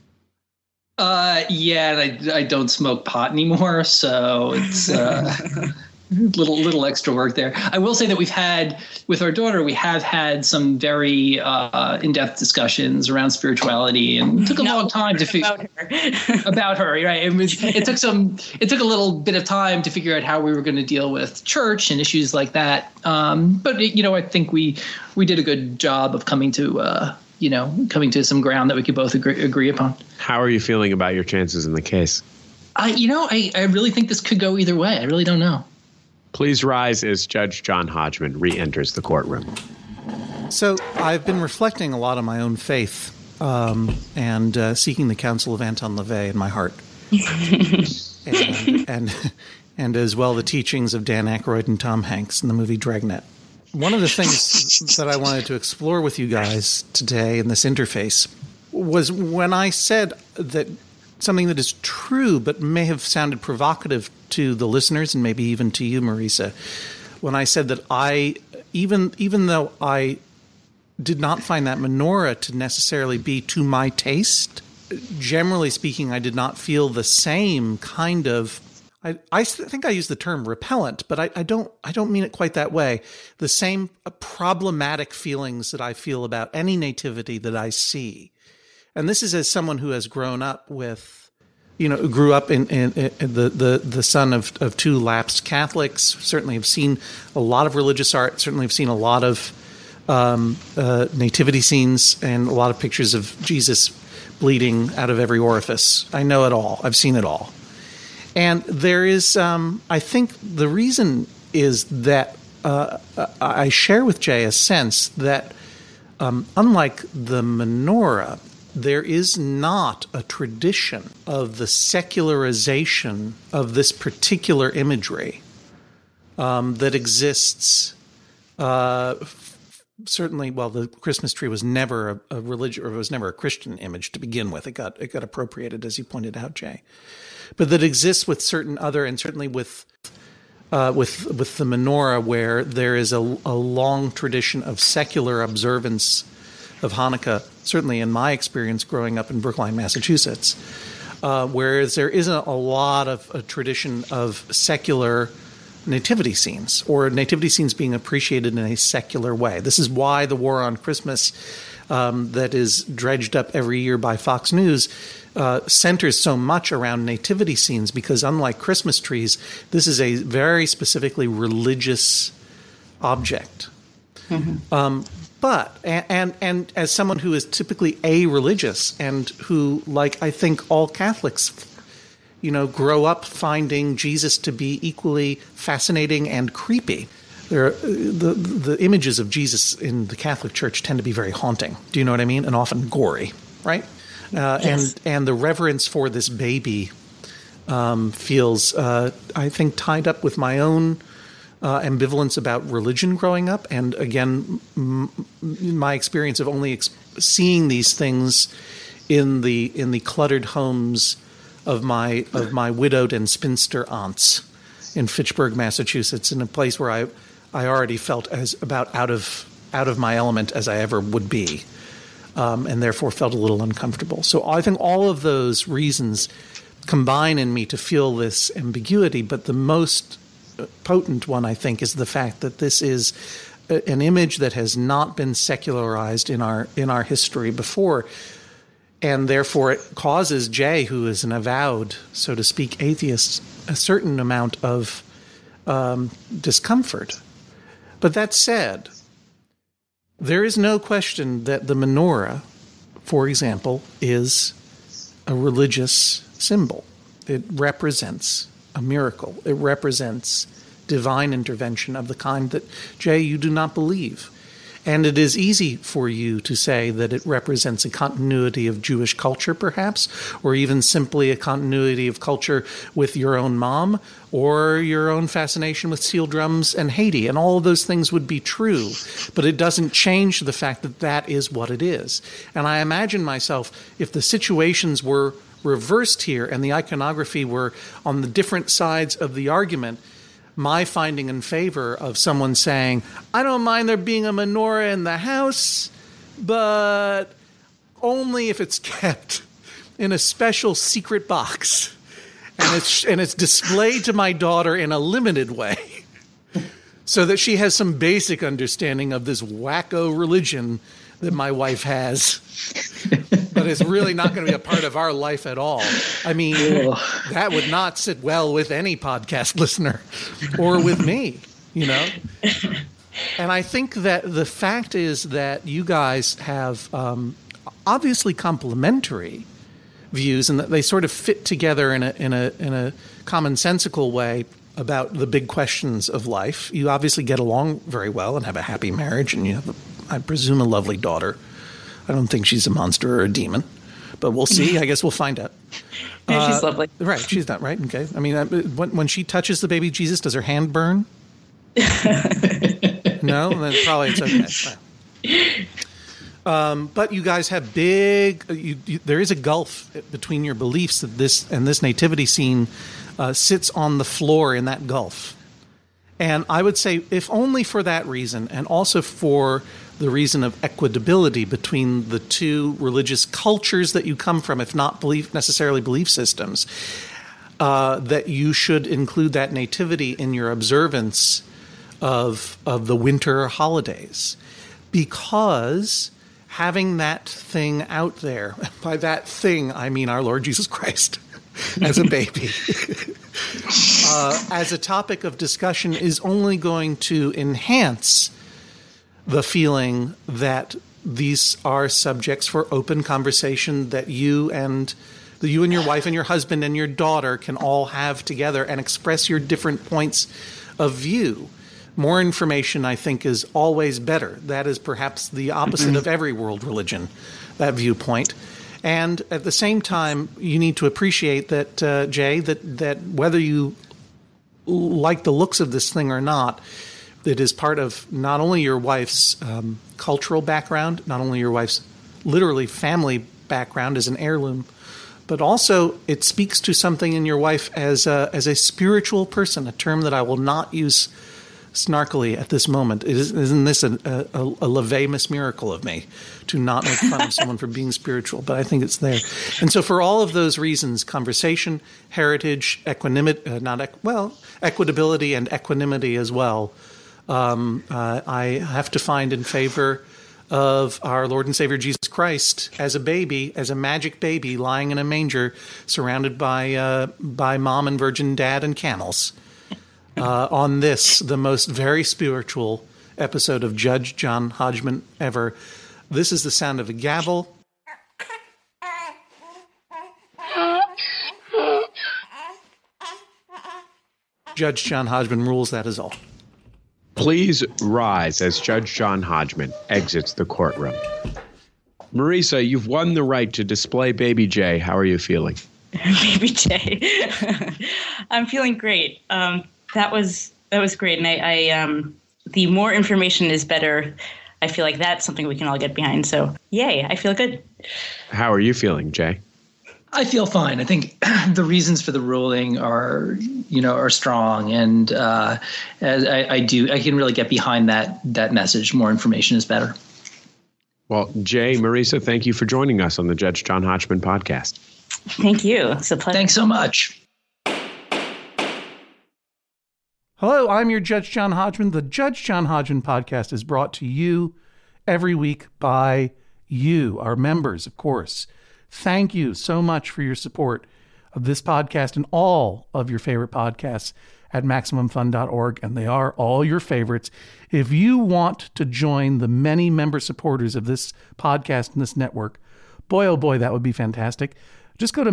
Yeah, and I don't smoke pot anymore, so it's little extra work there. I will say that we've had with our daughter, we have had some very in-depth discussions around spirituality, and it took a long time to figure about her. Right? It took a little bit of time to figure out how we were going to deal with church and issues like that. But I think we did a good job of coming to some ground that we could both agree upon. How are you feeling about your chances in the case? I really think this could go either way. I really don't know. Please rise as Judge John Hodgman re-enters the courtroom. So I've been reflecting a lot on my own faith and seeking the counsel of Anton LaVey in my heart. and as well the teachings of Dan Aykroyd and Tom Hanks in the movie Dragnet. One of the things that I wanted to explore with you guys today in this interface was when I said that something that is true but may have sounded provocative to the listeners and maybe even to you, Marisa, when I said that even though I did not find that menorah to necessarily be to my taste, generally speaking, I did not feel the same kind of, I think I used the term repellent, but I don't mean it quite that way. The same problematic feelings that I feel about any nativity that I see. And this is as someone who has grown up with, grew up in the son of two lapsed Catholics, certainly have seen a lot of religious art, certainly have seen a lot of nativity scenes and a lot of pictures of Jesus bleeding out of every orifice. I know it all. I've seen it all. And there is, I think the reason is that I share with Jay a sense that unlike the menorah, there is not a tradition of the secularization of this particular imagery that exists. Certainly, well, the Christmas tree was never a religious, or it was never a Christian image to begin with. It got appropriated, as you pointed out, Jay. But that exists with certain other, and certainly with the menorah, where there is a long tradition of secular observance of Hanukkah, certainly in my experience growing up in Brookline, Massachusetts, whereas there isn't a lot of a tradition of secular nativity scenes or nativity scenes being appreciated in a secular way. This is why the War on Christmas that is dredged up every year by Fox News centers so much around nativity scenes, because unlike Christmas trees, this is a very specifically religious object. Mm-hmm. But and as someone who is typically a-religious and who, like I think all Catholics, grow up finding Jesus to be equally fascinating and creepy, the images of Jesus in the Catholic Church tend to be very haunting. Do you know what I mean? And often gory, right? Yes. And the reverence for this baby feels, I think, tied up with my own ambivalence about religion growing up, and again, my experience of only seeing these things in the cluttered homes of my widowed and spinster aunts in Fitchburg, Massachusetts, in a place where I already felt as about out of my element as I ever would be, and therefore felt a little uncomfortable. So I think all of those reasons combine in me to feel this ambiguity, but the most potent one, I think, is the fact that this is an image that has not been secularized in our history before, and therefore it causes Jay, who is an avowed, so to speak, atheist, a certain amount of discomfort. But that said, there is no question that the menorah, for example, is a religious symbol. It represents a miracle. It represents divine intervention of the kind that, Jay, you do not believe. And it is easy for you to say that it represents a continuity of Jewish culture, perhaps, or even simply a continuity of culture with your own mom or your own fascination with steel drums and Haiti. And all of those things would be true, but it doesn't change the fact that that is what it is. And I imagine myself, if the situations were reversed here and the iconography were on the different sides of the argument, my finding in favor of someone saying, I don't mind there being a menorah in the house, but only if it's kept in a special secret box and it's displayed to my daughter in a limited way so that she has some basic understanding of this wacko religion that my wife has, but it's really not going to be a part of our life at all. I mean, that would not sit well with any podcast listener or with me, you know? And I think that the fact is that you guys have obviously complementary views, and that they sort of fit together in a commonsensical way about the big questions of life. You obviously get along very well and have a happy marriage, and you have, I presume, a lovely daughter. I don't think she's a monster or a demon, but we'll see. I guess we'll find out. She's lovely. Right, she's not, right? Okay. I mean, when she touches the baby Jesus, does her hand burn? No? Then probably it's okay. But you guys have big... there is a gulf between your beliefs that this nativity scene sits on the floor in that gulf. And I would say, if only for that reason, and also for the reason of equitability between the two religious cultures that you come from, if not necessarily belief systems, that you should include that nativity in your observance of the winter holidays. Because having that thing out there, by that thing I mean our Lord Jesus Christ, as a baby, as a topic of discussion is only going to enhance the feeling that these are subjects for open conversation that you and your wife and your husband and your daughter can all have together and express your different points of view. More information, I think, is always better. That is perhaps the opposite of every world religion, that viewpoint. And at the same time, you need to appreciate that, Jay, that whether you like the looks of this thing or not, it is part of not only your wife's cultural background, not only your wife's literally family background as an heirloom, but also it speaks to something in your wife as a spiritual person, a term that I will not use snarkily at this moment. Isn't this a Levamus miracle of me to not make fun of someone for being spiritual? But I think it's there. And so for all of those reasons, conversation, heritage, equitability and equanimity as well, I have to find in favor of our Lord and Savior Jesus Christ as a baby, as a magic baby lying in a manger surrounded by mom and virgin dad and camels. On this, the most very spiritual episode of Judge John Hodgman ever. This is the sound of a gavel. Judge John Hodgman rules, that is all. Please rise as Judge John Hodgman exits the courtroom. Marisa, you've won the right to display Baby J. How are you feeling? Baby J. I'm feeling great. That was great. And I the more information is better. I feel like that's something we can all get behind. So yay, I feel good. How are you feeling, Jay? I feel fine. I think the reasons for the ruling are strong, and as I can really get behind that message. More information is better. Well, Jay, Marisa, thank you for joining us on the Judge John Hodgman podcast. Thank you. It's a pleasure. Thanks so much. Hello, I'm your Judge John Hodgman. The Judge John Hodgman podcast is brought to you every week by you, our members, of course. Thank you so much for your support of this podcast and all of your favorite podcasts at MaximumFun.org, and they are all your favorites. If you want to join the many member supporters of this podcast and this network, boy, oh boy, that would be fantastic. Just go to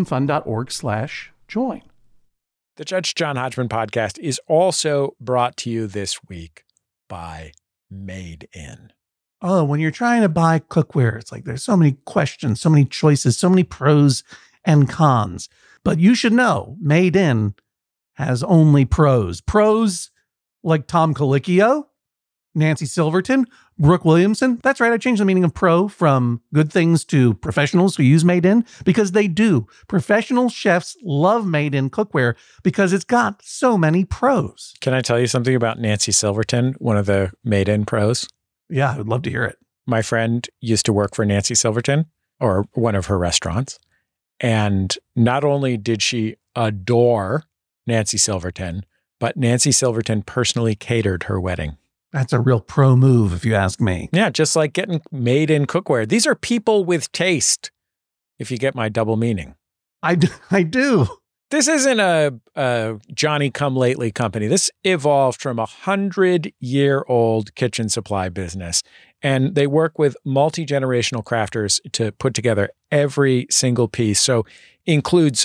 MaximumFun.org/join. The Judge John Hodgman podcast is also brought to you this week by Made In. Oh, when you're trying to buy cookware, it's like there's so many questions, so many choices, so many pros and cons. But you should know, Made In has only pros. Pros like Tom Colicchio, Nancy Silverton, Brooke Williamson. That's right, I changed the meaning of pro from good things to professionals who use Made In, because they do. Professional chefs love Made In cookware because it's got so many pros. Can I tell you something about Nancy Silverton, one of the Made In pros? Yeah, I would love to hear it. My friend used to work for Nancy Silverton, or one of her restaurants. And not only did she adore Nancy Silverton, but Nancy Silverton personally catered her wedding. That's a real pro move, if you ask me. Yeah, just like getting Made In cookware. These are people with taste, if you get my double meaning. I do. This isn't a Johnny-come-lately company. This evolved from a 100-year-old kitchen supply business, and they work with multi-generational crafters to put together every single piece. So includes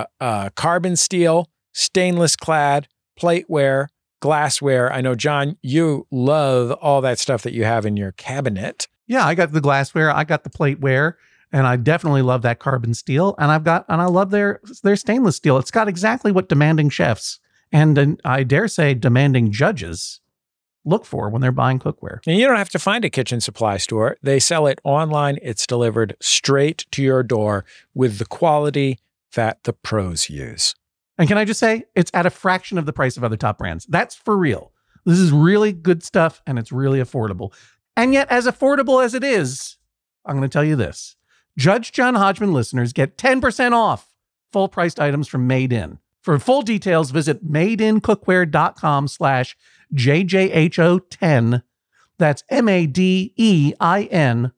carbon steel, stainless clad, plateware, glassware. I know, John, you love all that stuff that you have in your cabinet. Yeah, I got the glassware, I got the plateware, and I definitely love that carbon steel. And I love their stainless steel. It's got exactly what demanding chefs and I dare say demanding judges look for when they're buying cookware. And you don't have to find a kitchen supply store. They sell it online. It's delivered straight to your door with the quality that the pros use. And can I just say, it's at a fraction of the price of other top brands. That's for real. This is really good stuff, and it's really affordable. And yet, as affordable as it is, I'm going to tell you this. Judge John Hodgman listeners get 10% off full-priced items from Made In. For full details, visit madeincookware.com/JJHO10. That's MADEIN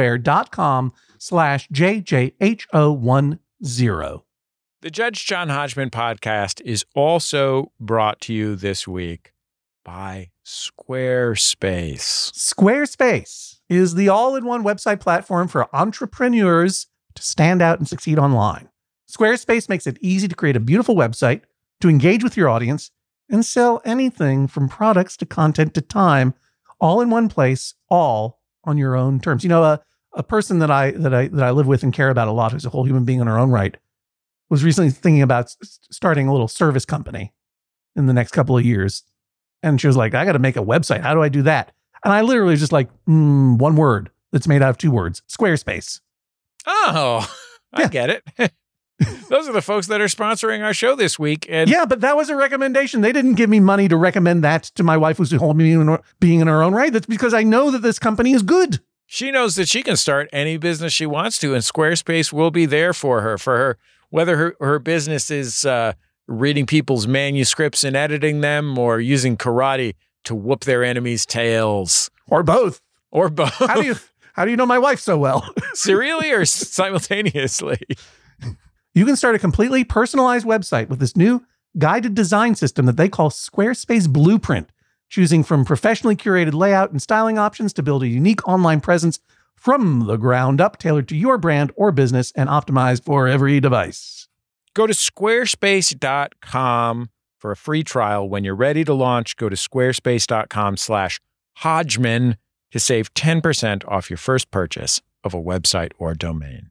cookware.com/JJHO10. The Judge John Hodgman podcast is also brought to you this week by Squarespace. Squarespace is the all-in-one website platform for entrepreneurs to stand out and succeed online. Squarespace makes it easy to create a beautiful website, to engage with your audience, and sell anything from products to content to time, all in one place, all on your own terms. You know, a person that I live with and care about a lot, who's a whole human being in her own right, was recently thinking about starting a little service company in the next couple of years. And she was like, I got to make a website. How do I do that? And I literally was just like, one word that's made out of two words, Squarespace. Oh, I get it. Those are the folks that are sponsoring our show this week. And yeah, but that was a recommendation. They didn't give me money to recommend that to my wife, who's a whole being in her own right. That's because I know that this company is good. She knows that she can start any business she wants to, and Squarespace will be there for her, whether her business is reading people's manuscripts and editing them, or using karate to whoop their enemies' tails. Or both. How do you know my wife so well? Serially or simultaneously? You can start a completely personalized website with this new guided design system that they call Squarespace Blueprint, choosing from professionally curated layout and styling options to build a unique online presence from the ground up, tailored to your brand or business and optimized for every device. Go to squarespace.com For a free trial, when you're ready to launch, go to squarespace.com/Hodgman to save 10% off your first purchase of a website or domain.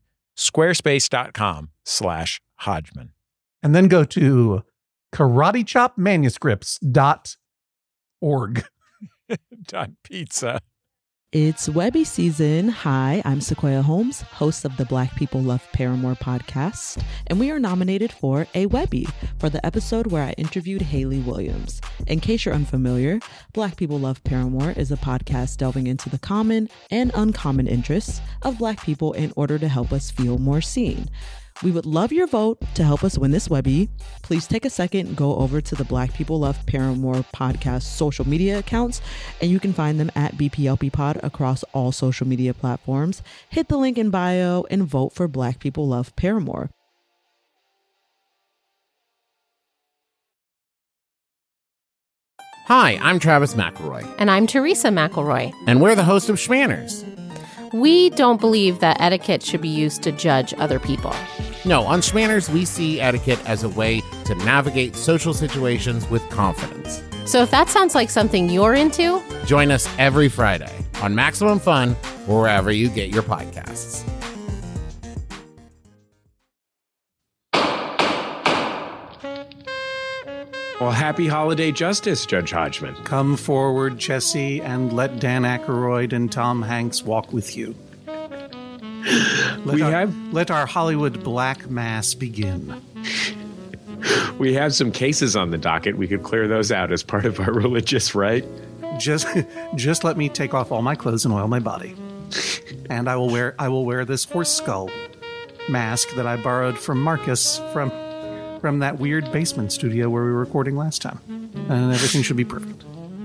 Squarespace.com/Hodgman. And then go to karatechopmanuscripts.org. .pizza. It's Webby season. Hi, I'm Sequoia Holmes, host of the Black People Love Paramore podcast, and we are nominated for a Webby for the episode where I interviewed Hayley Williams. In case you're unfamiliar, Black People Love Paramore is a podcast delving into the common and uncommon interests of Black people in order to help us feel more seen. We would love your vote to help us win this Webby. Please take a second and go over to the Black People Love Paramore podcast social media accounts, and you can find them at BPLP Pod across all social media platforms. Hit the link in bio and vote for Black People Love Paramore. Hi, I'm Travis McElroy. And I'm Teresa McElroy. And we're the host of Schmanners. We don't believe that etiquette should be used to judge other people. No, on Schmanners, we see etiquette as a way to navigate social situations with confidence. So if that sounds like something you're into, join us every Friday on Maximum Fun or wherever you get your podcasts. Well, happy holiday justice, Judge Hodgman. Come forward, Jesse, and let Dan Aykroyd and Tom Hanks walk with you. Let our Hollywood black mass begin. We have some cases on the docket. We could clear those out as part of our religious rite. Just let me take off all my clothes and oil my body. And I will wear this horse skull mask that I borrowed from Marcus from that weird basement studio where we were recording last time. And everything should be perfect.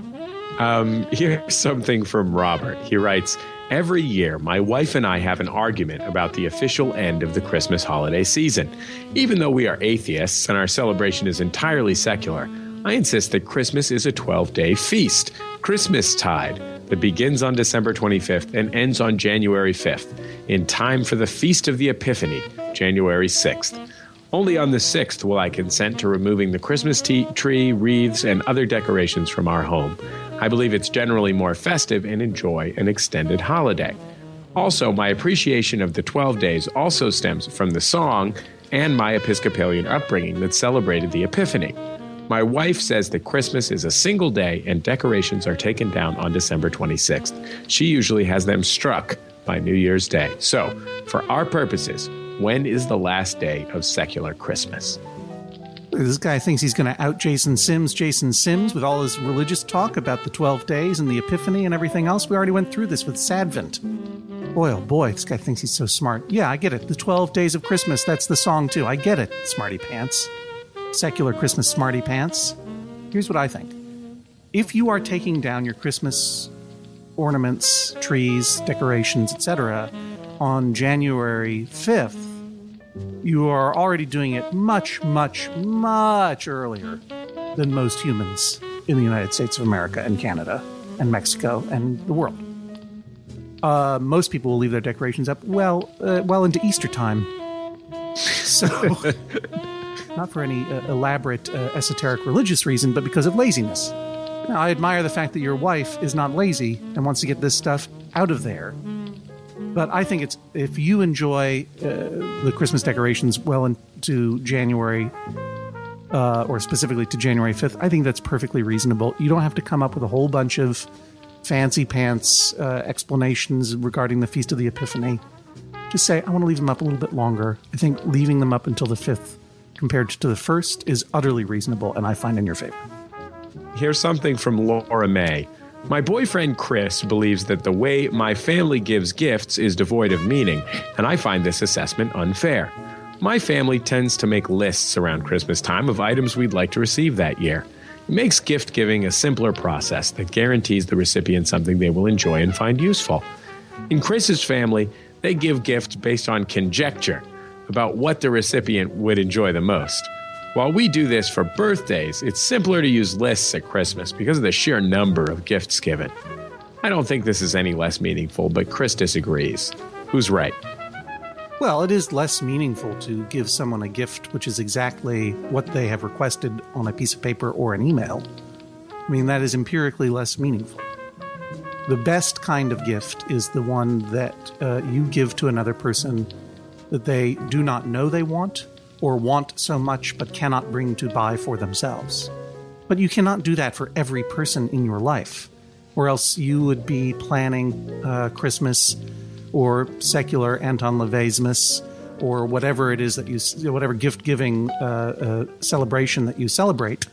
Here's something from Robert. He writes, every year, my wife and I have an argument about the official end of the Christmas holiday season. Even though we are atheists and our celebration is entirely secular, I insist that Christmas is a 12-day feast, Christmastide, that begins on December 25th and ends on January 5th, in time for the Feast of the Epiphany, January 6th. Only on the 6th will I consent to removing the Christmas tree, wreaths, and other decorations from our home. I believe it's generally more festive and enjoy an extended holiday. Also, my appreciation of the 12 days also stems from the song and my Episcopalian upbringing that celebrated the Epiphany. My wife says that Christmas is a single day and decorations are taken down on December 26th. She usually has them struck by New Year's Day. So, for our purposes, when is the last day of secular Christmas? This guy thinks he's going to out Jason Sims with all his religious talk about the 12 days and the Epiphany and everything else. We already went through this with Sadvent. Boy, oh boy, this guy thinks he's so smart. Yeah, I get it. The 12 days of Christmas, that's the song too. I get it, smarty pants. Secular Christmas smarty pants. Here's what I think. If you are taking down your Christmas ornaments, trees, decorations, etc., on January 5th, you are already doing it much, much, much earlier than most humans in the United States of America and Canada and Mexico and the world. Most people will leave their decorations up well into Easter time. So, not for any elaborate, esoteric religious reason, but because of laziness. Now, I admire the fact that your wife is not lazy and wants to get this stuff out of there. But I think it's if you enjoy the Christmas decorations well into January, or specifically to January 5th, I think that's perfectly reasonable. You don't have to come up with a whole bunch of fancy pants explanations regarding the Feast of the Epiphany. Just say, I want to leave them up a little bit longer. I think leaving them up until the 5th compared to the 1st is utterly reasonable, and I find in your favor. Here's something from Laura May. My boyfriend Chris believes that the way my family gives gifts is devoid of meaning, and I find this assessment unfair. My family tends to make lists around Christmas time of items we'd like to receive that year. It makes gift giving a simpler process that guarantees the recipient something they will enjoy and find useful. In Chris's family, they give gifts based on conjecture about what the recipient would enjoy the most. While we do this for birthdays, it's simpler to use lists at Christmas because of the sheer number of gifts given. I don't think this is any less meaningful, but Chris disagrees. Who's right? Well, it is less meaningful to give someone a gift which is exactly what they have requested on a piece of paper or an email. I mean, that is empirically less meaningful. The best kind of gift is the one that you give to another person that they do not know they want or want so much but cannot bring to buy for themselves. But you cannot do that for every person in your life, or else you would be planning Christmas or secular Anton LaVeyesmas or whatever it is that whatever gift-giving celebration that you celebrate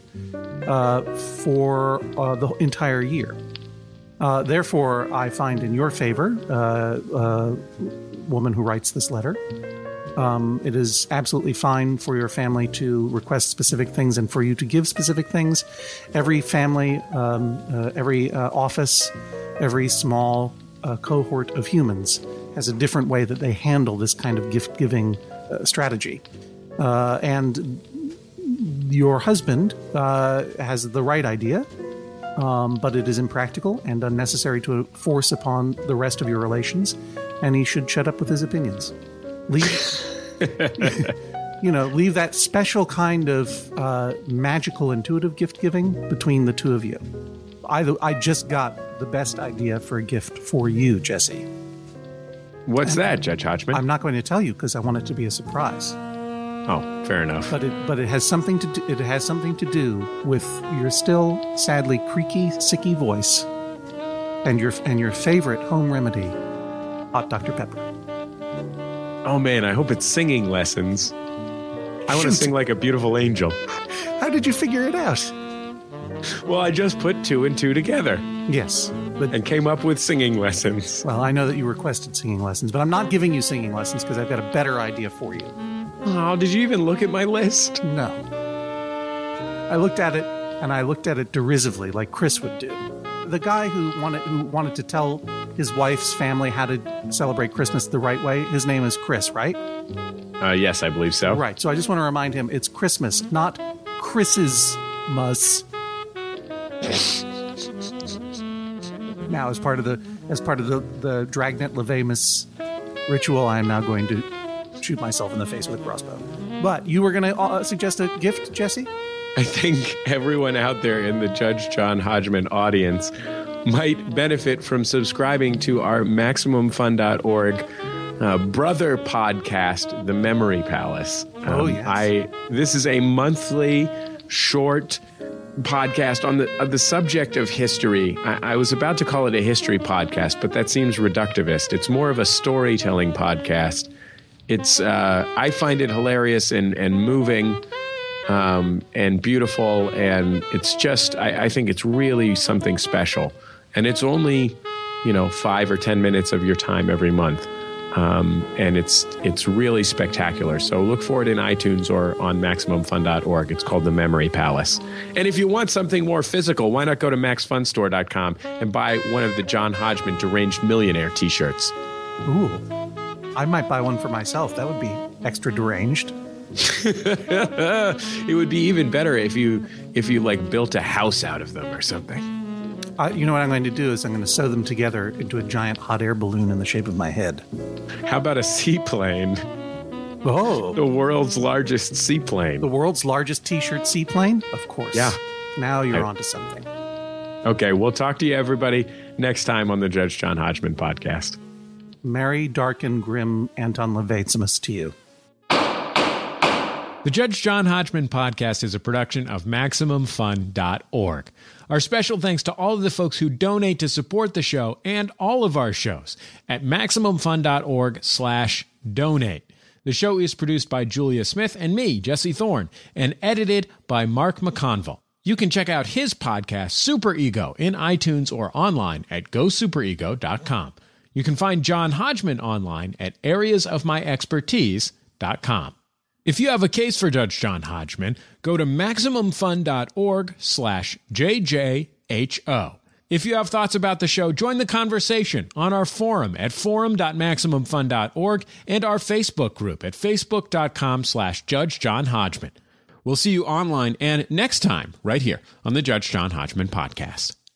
for the entire year. Therefore, I find in your favor, woman who writes this letter, it is absolutely fine for your family to request specific things and for you to give specific things. Every family, every office, every small cohort of humans has a different way that they handle this kind of gift-giving strategy. And your husband has the right idea, but it is impractical and unnecessary to force upon the rest of your relations, and he should shut up with his opinions. Leave that special kind of magical, intuitive gift-giving between the two of you. I just got the best idea for a gift for you, Jesse. What's that, Judge Hodgman? I'm not going to tell you because I want it to be a surprise. Oh, fair enough. But it has something to do. It has something to do with your still sadly creaky, sicky voice, and your favorite home remedy, hot Dr. Pepper. Oh man, I hope it's singing lessons. I want to sing like a beautiful angel. How did you figure it out? Well, I just put 2 and 2 together. Yes. And came up with singing lessons. Well, I know that you requested singing lessons, but I'm not giving you singing lessons because I've got a better idea for you. Oh, did you even look at my list? No. I looked at it, and I looked at it derisively, like Chris would do. The guy who wanted to tell his wife's family how to celebrate Christmas the right way, his name is Chris, right? Yes, I believe so. Right. So I just want to remind him it's Christmas, not Chris's muss. Now, as part of the Dragnet Levemus ritual, I am now going to shoot myself in the face with a crossbow. But you were going to suggest a gift, Jesse? I think everyone out there in the Judge John Hodgman audience might benefit from subscribing to our MaximumFun.org brother podcast, The Memory Palace. Yes. This is a monthly short podcast on the subject of history. I was about to call it a history podcast, but that seems reductivist. It's more of a storytelling podcast. It's I find it hilarious and moving and beautiful, and it's just I think it's really something special. And it's only 5 or 10 minutes of your time every month. And it's really spectacular. So look for it in iTunes or on MaximumFun.org. It's called The Memory Palace. And if you want something more physical, why not go to MaxFunStore.com and buy one of the John Hodgman Deranged Millionaire t-shirts? Ooh, I might buy one for myself. That would be extra deranged. It would be even better if you like built a house out of them or something. You know what I'm going to do is I'm going to sew them together into a giant hot air balloon in the shape of my head. How about a seaplane? Oh. The world's largest seaplane. The world's largest T-shirt seaplane? Of course. Yeah. Now you're onto something. Okay, we'll talk to you, everybody, next time on the Judge John Hodgman podcast. Merry, dark, and grim Anton LaVeyesmas to you. The Judge John Hodgman podcast is a production of MaximumFun.org. Our special thanks to all of the folks who donate to support the show and all of our shows at MaximumFun.org/donate. The show is produced by Julia Smith and me, Jesse Thorne, and edited by Mark McConville. You can check out his podcast, Super Ego, in iTunes or online at GoSuperEgo.com. You can find John Hodgman online at areasofmyexpertise.com. If you have a case for Judge John Hodgman, go to MaximumFun.org/JJHO. If you have thoughts about the show, join the conversation on our forum at forum.MaximumFun.org and our Facebook group at Facebook.com/Judge John Hodgman. We'll see you online and next time right here on the Judge John Hodgman podcast.